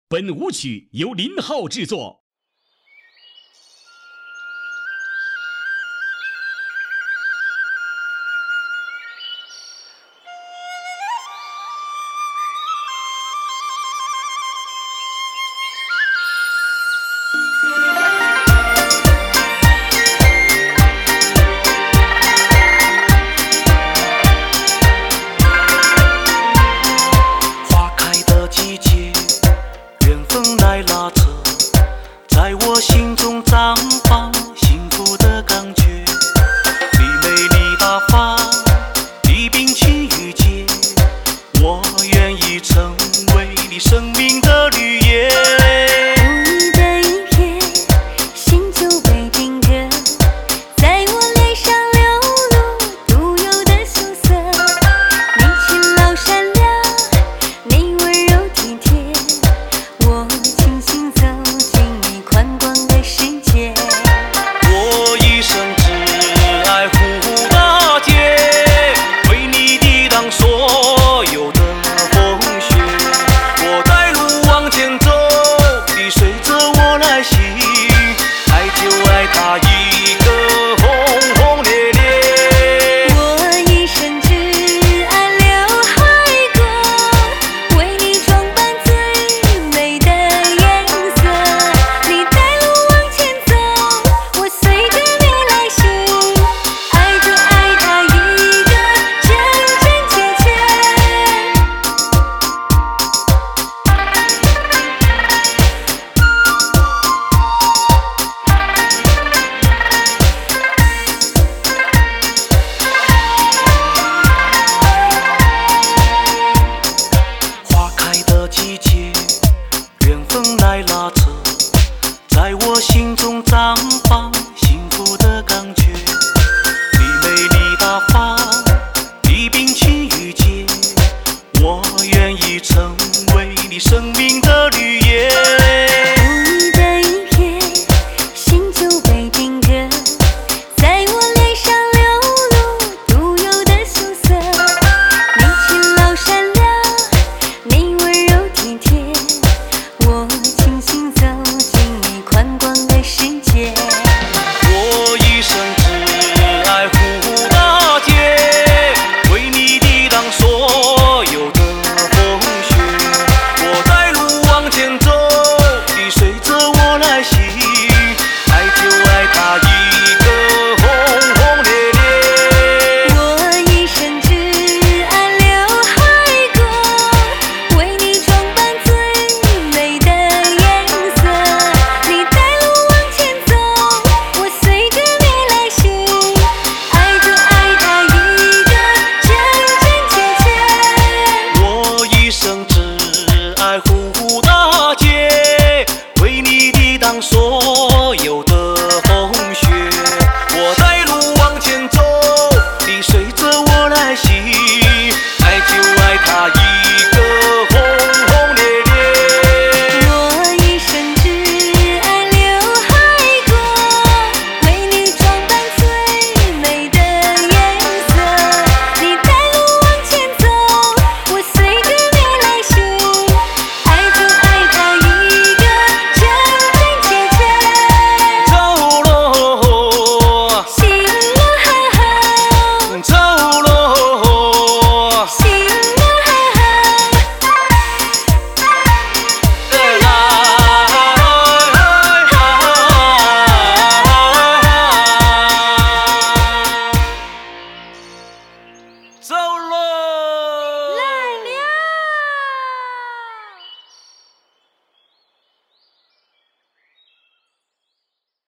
本舞曲由林浩制作。 在我心中绽放幸福的感觉，你美丽大方，你冰清玉洁，我愿意成为你生命的绿叶。 无意的一瞥，心就被定格，在我脸上流露独有的羞涩。你勤劳善良，你温柔体贴，我轻轻走进你宽广的世界。 我一生只爱护大街，为你抵挡所有的风雪。我带路往前走，你随着我来行，爱就爱它一个轰轰烈烈。 我一生只爱刘海歌，为你装扮最美的颜色。你带路往前走，我随着你来行，爱就爱它一个真真切切。 花开的季节，缘分来拉扯，在我心中绽放幸福的感觉。你美丽大方，你冰清玉洁，我愿意成为你生命的